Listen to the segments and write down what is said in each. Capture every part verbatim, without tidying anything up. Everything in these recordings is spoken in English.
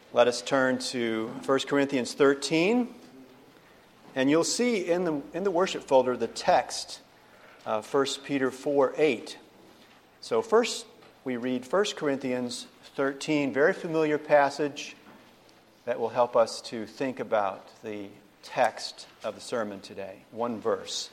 Let us turn to First Corinthians thirteen, and you'll see in the in the worship folder the text, uh, First Peter four eight. So first we read First Corinthians thirteen, very familiar passage that will help us to think about the text of the sermon today. One verse.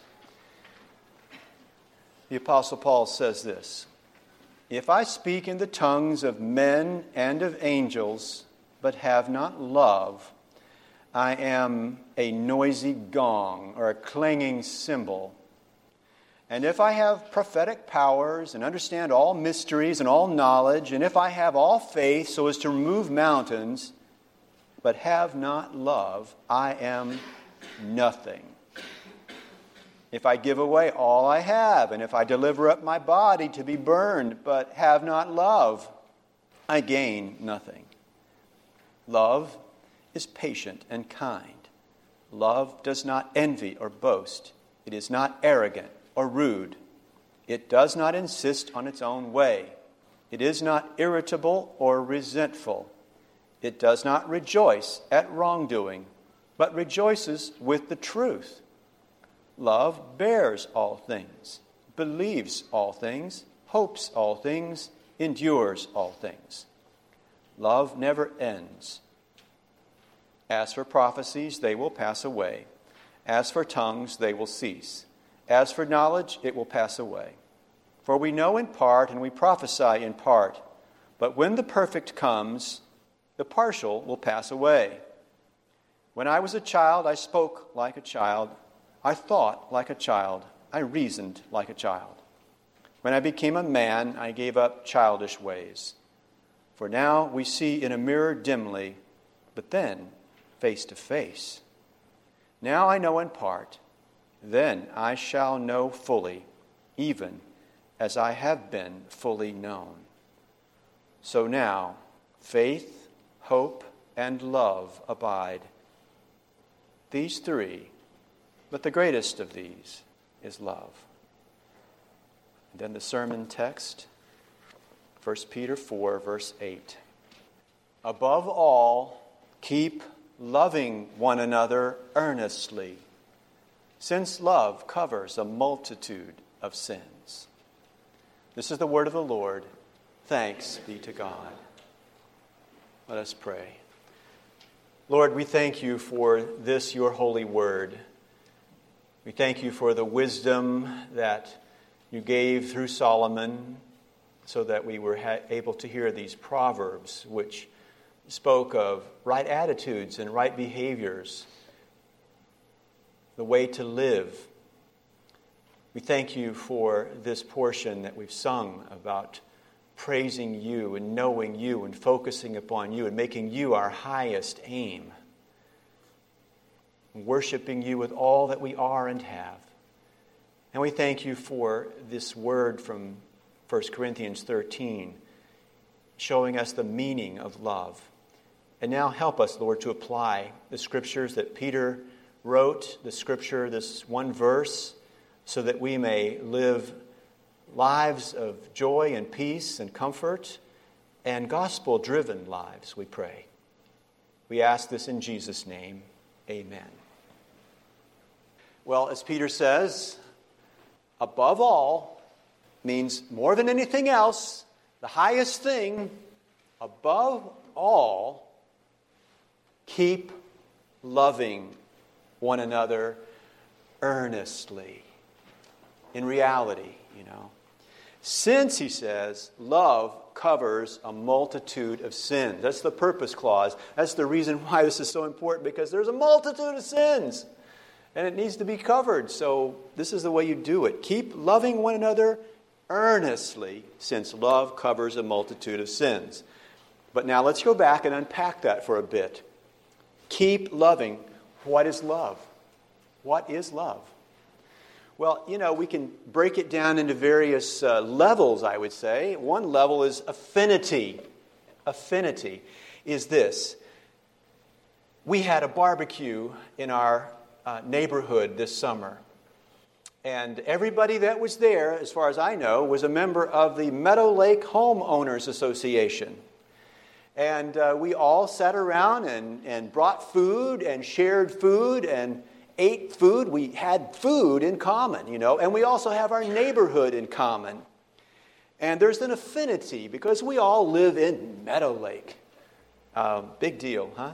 The Apostle Paul says this: "If I speak in the tongues of men and of angels, but have not love, I am a noisy gong or a clanging cymbal. And if I have prophetic powers and understand all mysteries and all knowledge, and if I have all faith so as to remove mountains, but have not love, I am nothing. If I give away all I have, and if I deliver up my body to be burned, but have not love, I gain nothing. Love is patient and kind. Love does not envy or boast. It is not arrogant or rude. It does not insist on its own way. It is not irritable or resentful. It does not rejoice at wrongdoing, but rejoices with the truth. Love bears all things, believes all things, hopes all things, endures all things. Love never ends. As for prophecies, they will pass away. As for tongues, they will cease. As for knowledge, it will pass away. For we know in part and we prophesy in part. But when the perfect comes, the partial will pass away. When I was a child, I spoke like a child. I thought like a child. I reasoned like a child. When I became a man, I gave up childish ways. For now we see in a mirror dimly, but then face to face. Now I know in part, then I shall know fully, even as I have been fully known. So now faith, hope, and love abide. These three, but the greatest of these is love." And then the sermon text, First Peter four, verse eight. "Above all, keep loving one another earnestly, since love covers a multitude of sins." This is the word of the Lord. Thanks be to God. Let us pray. Lord, we thank you for this, your holy word. We thank you for the wisdom that you gave through Solomon so that we were ha- able to hear these proverbs which spoke of right attitudes and right behaviors, the way to live. We thank you for this portion that we've sung about praising you and knowing you and focusing upon you and making you our highest aim, worshiping you with all that we are and have. And we thank you for this word from First Corinthians thirteen, showing us the meaning of love. And now help us, Lord, to apply the scriptures that Peter wrote, the scripture, this one verse, so that we may live lives of joy and peace and comfort and gospel-driven lives, we pray. We ask this in Jesus' name. Amen. Well, as Peter says, above all means more than anything else, the highest thing, above all, keep loving one another earnestly. In reality, you know. Since, he says, love covers a multitude of sins. That's the purpose clause. That's the reason why this is so important, because there's a multitude of sins. And it needs to be covered. So this is the way you do it. Keep loving one another earnestly, since love covers a multitude of sins. But now let's go back and unpack that for a bit. Keep loving. What is love? What is love? Well, you know, we can break it down into various uh, levels, I would say. One level is affinity. Affinity is this. We had a barbecue in our uh, neighborhood this summer. And everybody that was there, as far as I know, was a member of the Meadow Lake Homeowners Association. And uh, we all sat around and, and brought food and shared food and ate food. We had food in common, you know, and we also have our neighborhood in common. And there's an affinity because we all live in Meadow Lake. Um, big deal, huh?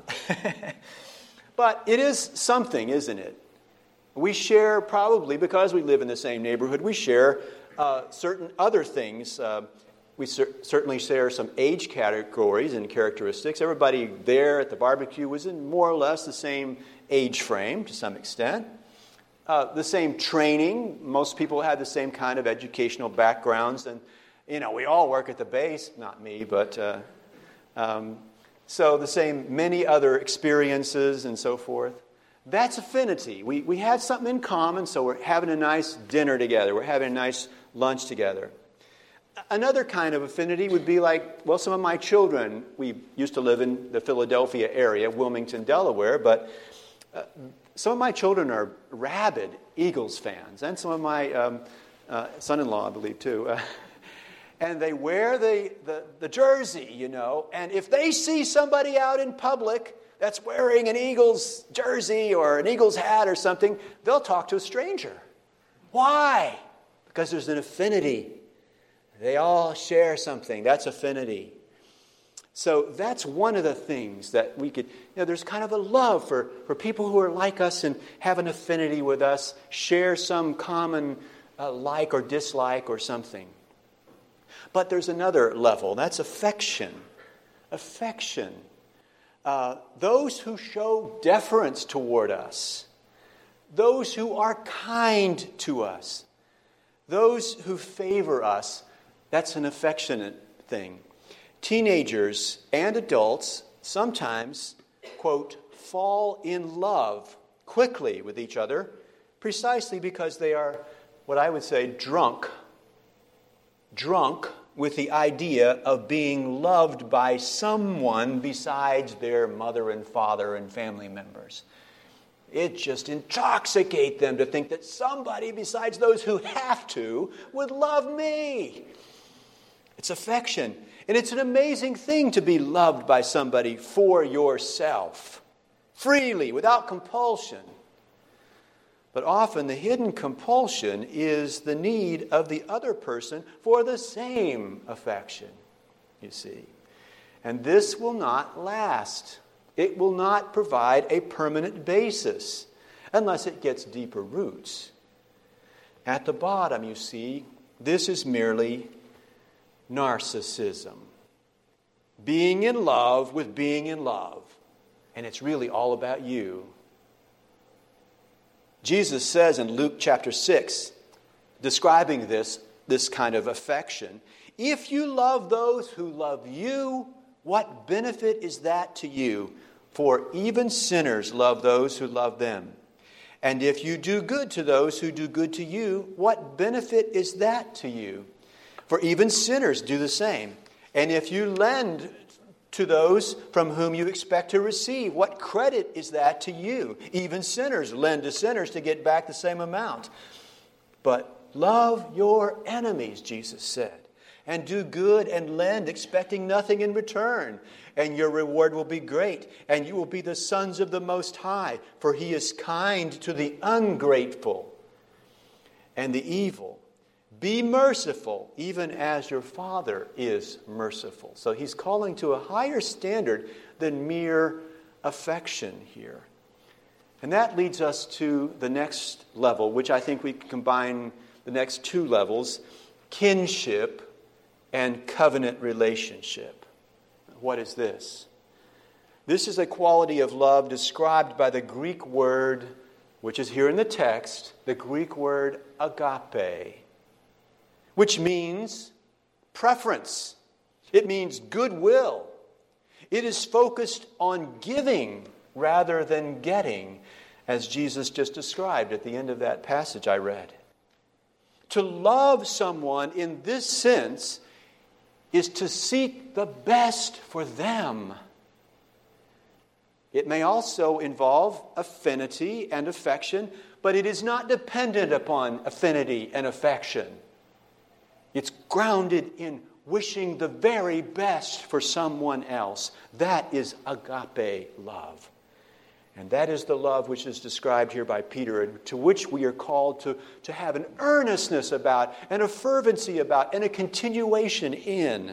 But it is something, isn't it? We share probably, because we live in the same neighborhood, we share uh, certain other things. Uh, we cer- certainly share some age categories and characteristics. Everybody there at the barbecue was in more or less the same age frame to some extent. Uh, the same training. Most people had the same kind of educational backgrounds. And, you know, we all work at the base. Not me, but... Uh, um, so the same many other experiences and so forth. That's affinity. We, we had something in common, so we're having a nice dinner together. We're having a nice lunch together. Another kind of affinity would be like, well, some of my children, we used to live in the Philadelphia area, Wilmington, Delaware, but uh, some of my children are rabid Eagles fans, and some of my um, uh, son-in-law, I believe, too. Uh, and they wear the, the, the jersey, you know, and if they see somebody out in public that's wearing an Eagles jersey or an Eagles hat or something, they'll talk to a stranger. Why? Because there's an affinity. They all share something. That's affinity. So that's one of the things that we could, you know, there's kind of a love for, for people who are like us and have an affinity with us, share some common uh, like or dislike or something. But there's another level. That's affection. Affection. Uh, those who show deference toward us. Those who are kind to us. Those who favor us. That's an affectionate thing. Teenagers and adults sometimes, quote, fall in love quickly with each other precisely because they are, what I would say, drunk. Drunk with the idea of being loved by someone besides their mother and father and family members. It just intoxicates them to think that somebody besides those who have to would love me. It's affection. And it's an amazing thing to be loved by somebody for yourself, freely, without compulsion. But often the hidden compulsion is the need of the other person for the same affection, you see. And this will not last. It will not provide a permanent basis unless it gets deeper roots. At the bottom, you see, this is merely narcissism. Being in love with being in love. And it's really all about you. Jesus says in Luke chapter six, describing this, this kind of affection, if you love those who love you, what benefit is that to you? For even sinners love those who love them. And if you do good to those who do good to you, what benefit is that to you? For even sinners do the same. And if you lend to those from whom you expect to receive, what credit is that to you? Even sinners lend to sinners to get back the same amount. But love your enemies, Jesus said, and do good and lend, expecting nothing in return. And your reward will be great, and you will be the sons of the Most High, for He is kind to the ungrateful and the evil. Be merciful, even as your Father is merciful. So He's calling to a higher standard than mere affection here. And that leads us to the next level, which I think we can combine the next two levels, kinship and covenant relationship. What is this? This is a quality of love described by the Greek word, which is here in the text, the Greek word agape, which means preference. It means goodwill. It is focused on giving rather than getting, as Jesus just described at the end of that passage I read. To love someone in this sense is to seek the best for them. It may also involve affinity and affection, but it is not dependent upon affinity and affection. It's grounded in wishing the very best for someone else. That is agape love. And that is the love which is described here by Peter, and to which we are called to, to have an earnestness about, and a fervency about, and a continuation in.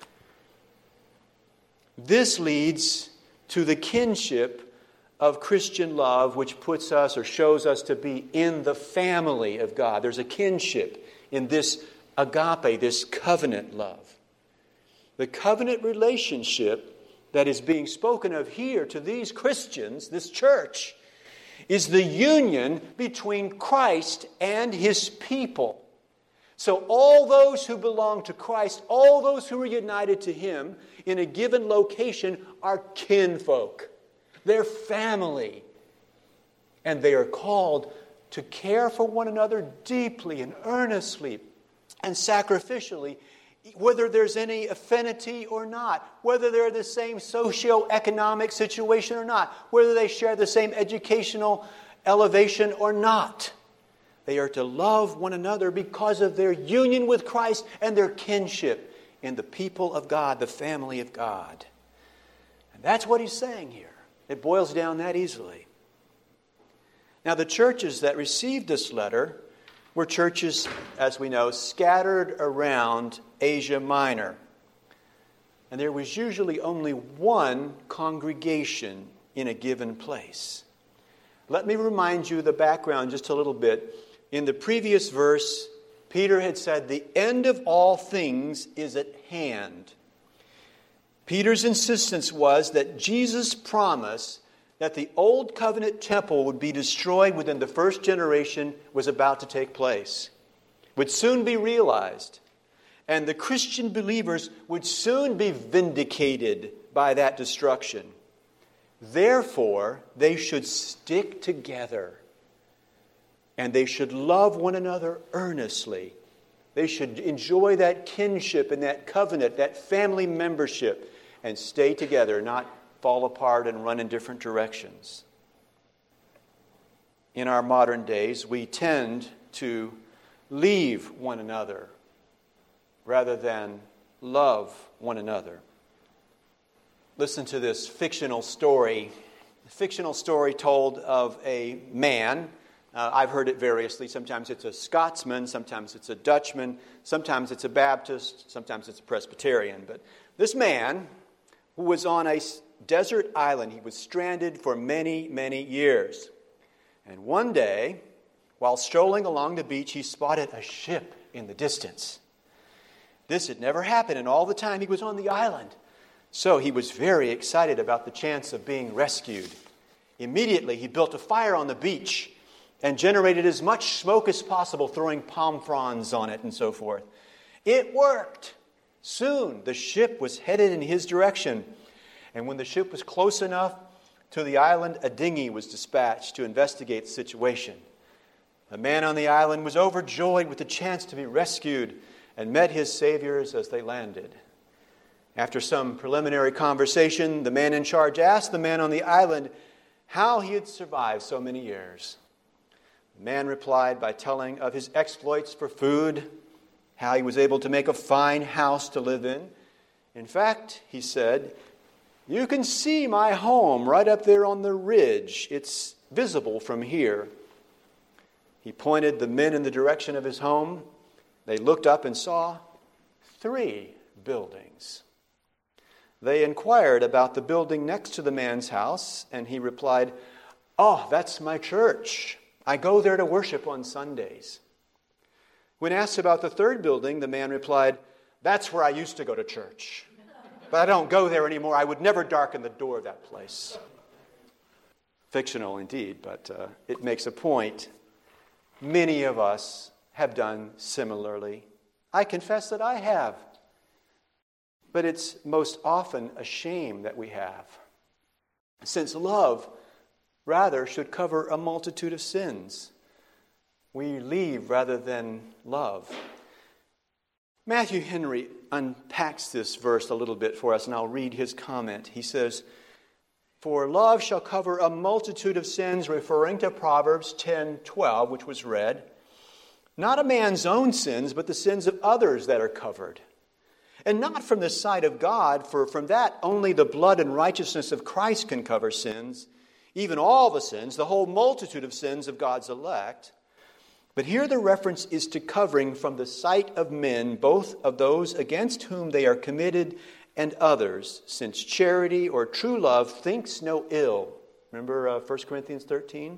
This leads to the kinship of Christian love, which puts us or shows us to be in the family of God. There's a kinship in this agape, this covenant love. The covenant relationship that is being spoken of here to these Christians, this church, is the union between Christ and His people. So all those who belong to Christ, all those who are united to Him in a given location are kinfolk. They're family. And they are called to care for one another deeply and earnestly and sacrificially, whether there's any affinity or not, whether they're the same socio-economic situation or not, whether they share the same educational elevation or not. They are to love one another because of their union with Christ and their kinship in the people of God, the family of God. And that's what he's saying here. It boils down that easily. Now, the churches that received this letter were churches, as we know, scattered around Asia Minor. And there was usually only one congregation in a given place. Let me remind you of the background just a little bit. In the previous verse, Peter had said, the end of all things is at hand. Peter's insistence was that Jesus' promise that the old covenant temple would be destroyed within the first generation was about to take place, would soon be realized, and the Christian believers would soon be vindicated by that destruction. Therefore, they should stick together, and they should love one another earnestly. They should enjoy that kinship and that covenant, that family membership, and stay together, not fall apart and run in different directions. In our modern days, we tend to leave one another rather than love one another. Listen to this fictional story. A fictional story told of a man. Uh, I've heard it variously. Sometimes it's a Scotsman, sometimes it's a Dutchman, sometimes it's a Baptist, sometimes it's a Presbyterian. But this man, who was on a desert island, he was stranded for many, many years. And one day, while strolling along the beach, he spotted a ship in the distance. This had never happened in all the time he was on the island. So he was very excited about the chance of being rescued. Immediately, he built a fire on the beach and generated as much smoke as possible, throwing palm fronds on it and so forth. It worked. Soon, the ship was headed in his direction. And when the ship was close enough to the island, a dinghy was dispatched to investigate the situation. The man on the island was overjoyed with the chance to be rescued and met his saviors as they landed. After some preliminary conversation, the man in charge asked the man on the island how he had survived so many years. The man replied by telling of his exploits for food, how he was able to make a fine house to live in. In fact, he said, "You can see my home right up there on the ridge. It's visible from here." He pointed the men in the direction of his home. They looked up and saw three buildings. They inquired about the building next to the man's house, and he replied, "Oh, that's my church. I go there to worship on Sundays." When asked about the third building, the man replied, "That's where I used to go to church. But I don't go there anymore. I would never darken the door of that place." Fictional indeed, but uh, it makes a point. Many of us have done similarly. I confess that I have. But it's most often a shame that we have, since love, rather, should cover a multitude of sins. We leave rather than love. Matthew Henry unpacks this verse a little bit for us, and I'll read his comment. He says, "For love shall cover a multitude of sins," referring to Proverbs ten twelve, which was read. "Not a man's own sins, but the sins of others that are covered. And not from the sight of God, for from that only the blood and righteousness of Christ can cover sins, even all the sins, the whole multitude of sins of God's elect. But here the reference is to covering from the sight of men, both of those against whom they are committed and others, since charity or true love thinks no ill. Remember uh, First Corinthians thirteen?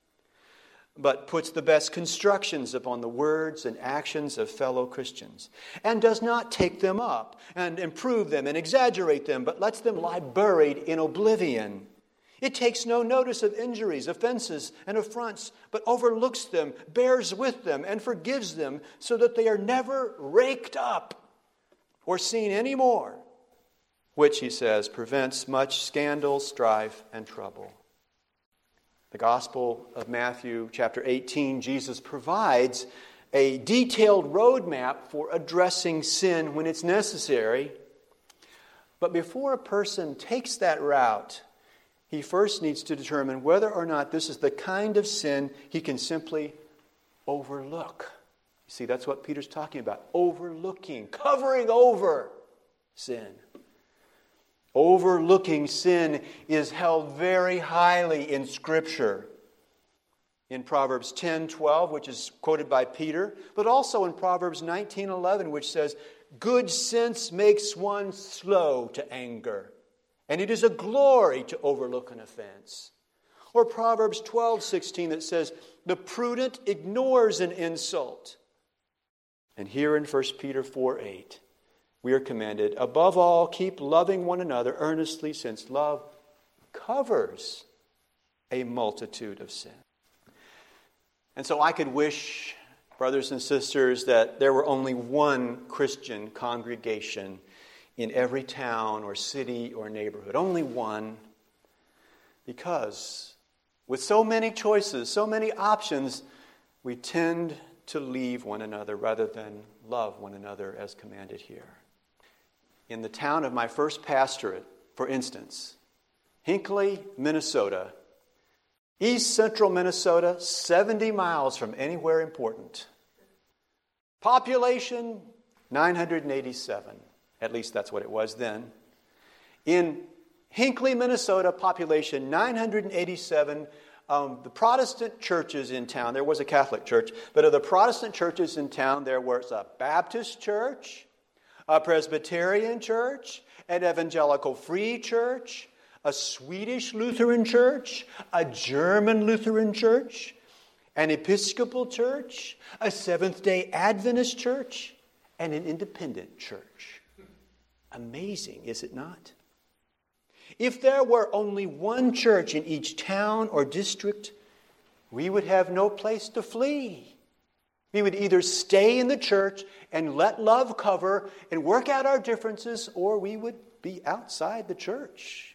But puts the best constructions upon the words and actions of fellow Christians, and does not take them up and improve them and exaggerate them, but lets them lie buried in oblivion. It takes no notice of injuries, offenses, and affronts, but overlooks them, bears with them, and forgives them, so that they are never raked up or seen any more, which, he says, prevents much scandal, strife, and trouble. The Gospel of Matthew, chapter eighteen, Jesus provides a detailed roadmap for addressing sin when it's necessary. But before a person takes that route, he first needs to determine whether or not this is the kind of sin he can simply overlook. You see, that's what Peter's talking about. Overlooking, covering over sin. Overlooking sin is held very highly in Scripture. In Proverbs ten twelve, which is quoted by Peter, but also in Proverbs nineteen eleven, which says, "Good sense makes one slow to anger, and it is a glory to overlook an offense." Or Proverbs twelve sixteen that says, "The prudent ignores an insult." And here in First Peter four eight, we are commanded, above all, keep loving one another earnestly, since love covers a multitude of sins. And so I could wish, brothers and sisters, that there were only one Christian congregation in every town or city or neighborhood. Only one. Because with so many choices, so many options, we tend to leave one another rather than love one another as commanded here. In the town of my first pastorate, for instance, Hinckley, Minnesota, east central Minnesota, seventy miles from anywhere important. Population, nine hundred eighty-seven. At least that's what it was then. In Hinckley, Minnesota, population nine hundred eighty-seven. Um, the Protestant churches in town, there was a Catholic church, but of the Protestant churches in town, there was a Baptist church, a Presbyterian church, an Evangelical Free Church, a Swedish Lutheran church, a German Lutheran church, an Episcopal church, a Seventh-day Adventist church, and an independent church. Amazing, is it not? If there were only one church in each town or district, we would have no place to flee. We would either stay in the church and let love cover and work out our differences, or we would be outside the church.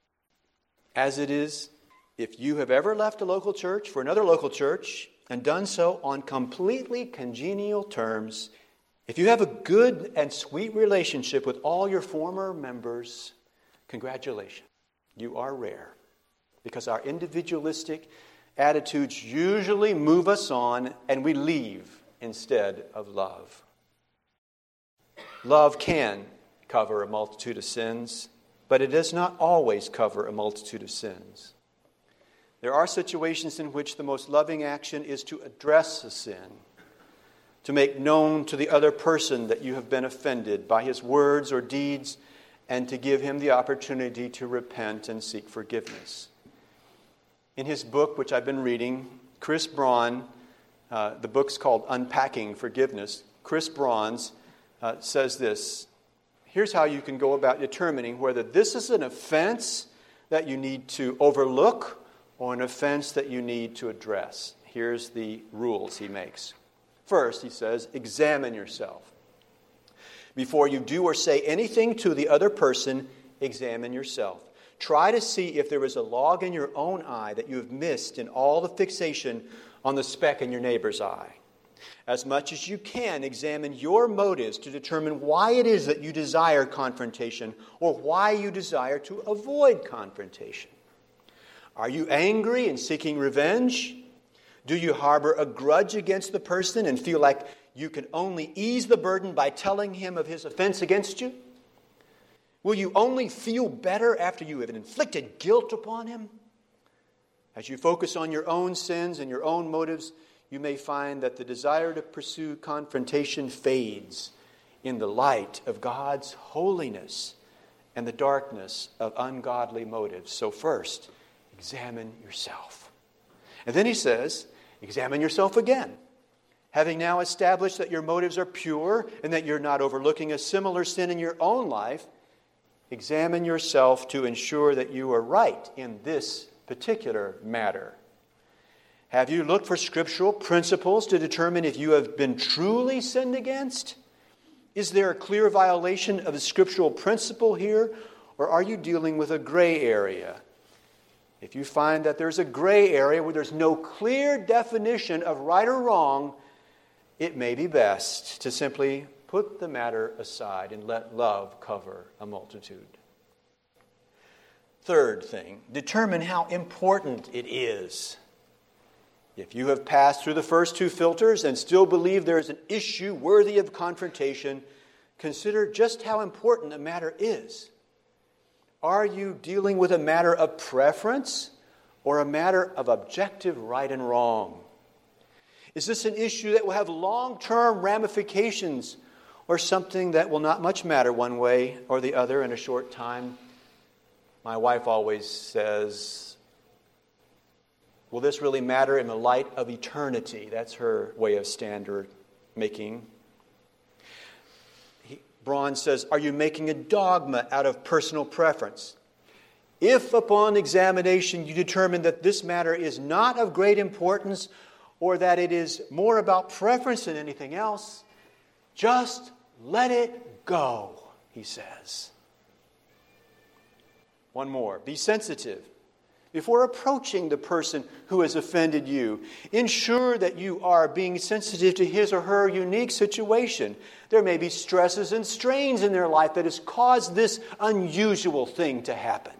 As it is, if you have ever left a local church for another local church and done so on completely congenial terms, if you have a good and sweet relationship with all your former members, congratulations. You are rare, because our individualistic attitudes usually move us on and we leave instead of love. Love can cover a multitude of sins, but it does not always cover a multitude of sins. There are situations in which the most loving action is to address a sin, to make known to the other person that you have been offended by his words or deeds, and to give him the opportunity to repent and seek forgiveness. In his book, which I've been reading, Chris Braun, uh, the book's called Unpacking Forgiveness. Chris Braun uh, says this. Here's how you can go about determining whether this is an offense that you need to overlook or an offense that you need to address. Here's the rules he makes. First, he says, examine yourself. Before you do or say anything to the other person, examine yourself. Try to see if there is a log in your own eye that you have missed in all the fixation on the speck in your neighbor's eye. As much as you can, examine your motives to determine why it is that you desire confrontation or why you desire to avoid confrontation. Are you angry and seeking revenge? Do you harbor a grudge against the person and feel like you can only ease the burden by telling him of his offense against you? Will you only feel better after you have inflicted guilt upon him? As you focus on your own sins and your own motives, you may find that the desire to pursue confrontation fades in the light of God's holiness and the darkness of ungodly motives. So first, examine yourself. And then he says, examine yourself again. Having now established that your motives are pure and that you're not overlooking a similar sin in your own life, examine yourself to ensure that you are right in this particular matter. Have you looked for scriptural principles to determine if you have been truly sinned against? Is there a clear violation of the scriptural principle here, or are you dealing with a gray area? If you find that there's a gray area where there's no clear definition of right or wrong, it may be best to simply put the matter aside and let love cover a multitude. Third thing, determine how important it is. If you have passed through the first two filters and still believe there is an issue worthy of confrontation, consider just how important the matter is. Are you dealing with a matter of preference or a matter of objective right and wrong? Is this an issue that will have long-term ramifications or something that will not much matter one way or the other in a short time? My wife always says, will this really matter in the light of eternity? That's her way of standard making. He, Braun says, are you making a dogma out of personal preference? If upon examination you determine that this matter is not of great importance or that it is more about preference than anything else, just let it go, he says. One more. Be sensitive. Before approaching the person who has offended you, ensure that you are being sensitive to his or her unique situation. There may be stresses and strains in their life that has caused this unusual thing to happen.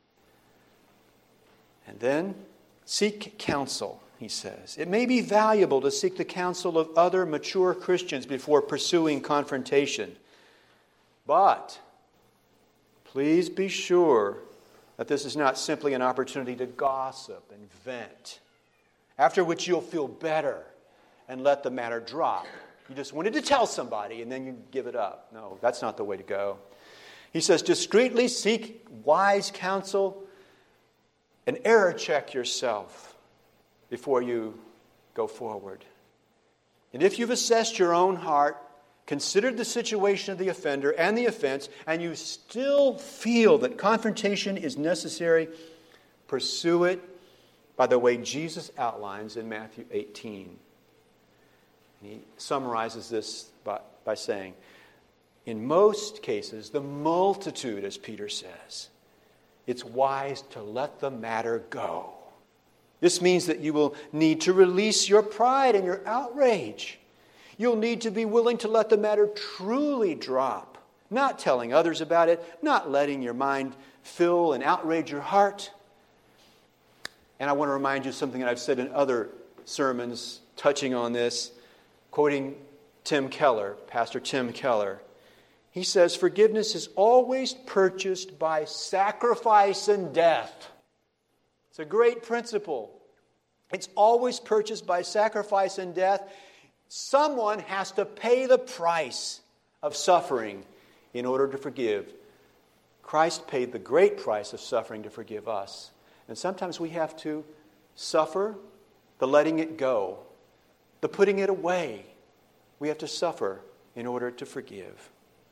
And then seek counsel, he says. It may be valuable to seek the counsel of other mature Christians before pursuing confrontation. But please be sure that this is not simply an opportunity to gossip and vent, after which you'll feel better and let the matter drop. You just wanted to tell somebody and then you give it up. No, that's not the way to go. He says, discreetly seek wise counsel and error check yourself before you go forward. And if you've assessed your own heart, considered the situation of the offender and the offense, and you still feel that confrontation is necessary, pursue it by the way Jesus outlines in Matthew eighteen. He summarizes this by, by saying, in most cases, the multitude, as Peter says, it's wise to let the matter go. This means that you will need to release your pride and your outrage. You'll need to be willing to let the matter truly drop, not telling others about it, not letting your mind fill and outrage your heart. And I want to remind you of something that I've said in other sermons touching on this, quoting Tim Keller, Pastor Tim Keller. He says, forgiveness is always purchased by sacrifice and death. It's a great principle. It's always purchased by sacrifice and death. Someone has to pay the price of suffering in order to forgive. Christ paid the great price of suffering to forgive us. And sometimes we have to suffer the letting it go, the putting it away. We have to suffer in order to forgive.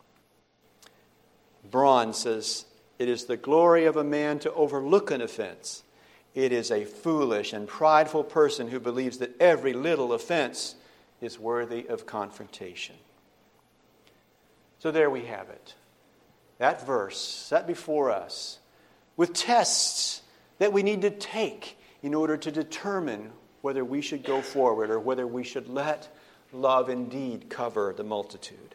Braun says, it is the glory of a man to overlook an offense. It is a foolish and prideful person who believes that every little offense is worthy of confrontation. So there we have it. That verse set before us with tests that we need to take in order to determine whether we should go forward or whether we should let love indeed cover the multitude.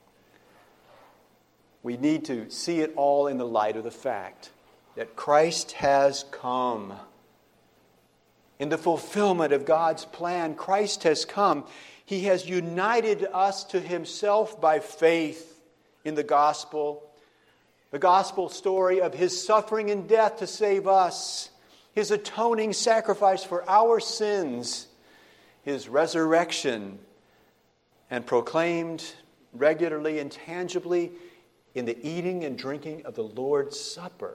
We need to see it all in the light of the fact that Christ has come In the fulfillment of God's plan, Christ has come. He has united us to himself by faith in the gospel. The gospel story of his suffering and death to save us. His atoning sacrifice for our sins. His resurrection, and proclaimed regularly and tangibly in the eating and drinking of the Lord's Supper.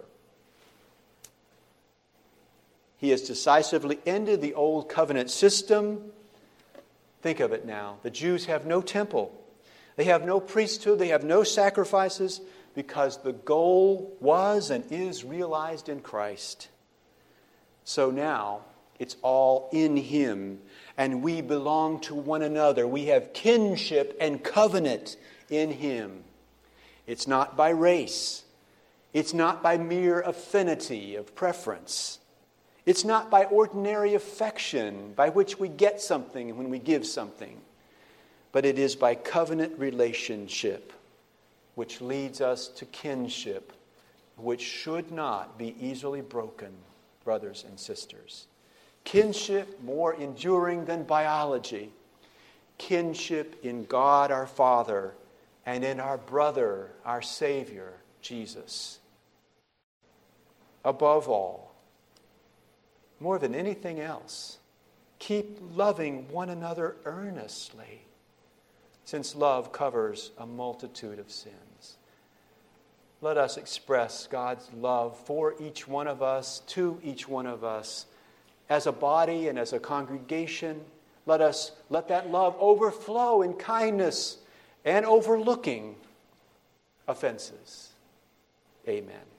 He has decisively ended the old covenant system. Think of it now. The Jews have no temple. They have no priesthood. They have no sacrifices because the goal was and is realized in Christ. So now it's all in him, and we belong to one another. We have kinship and covenant in him. It's not by race. It's not by mere affinity of preference. It's not by ordinary affection by which we get something when we give something. But it is by covenant relationship, which leads us to kinship, which should not be easily broken, brothers and sisters. Kinship more enduring than biology. Kinship in God our Father and in our brother, our Savior, Jesus. Above all, more than anything else, keep loving one another earnestly, since love covers a multitude of sins. Let us express God's love for each one of us, to each one of us, as a body and as a congregation. Let us let that love overflow in kindness and overlooking offenses. Amen.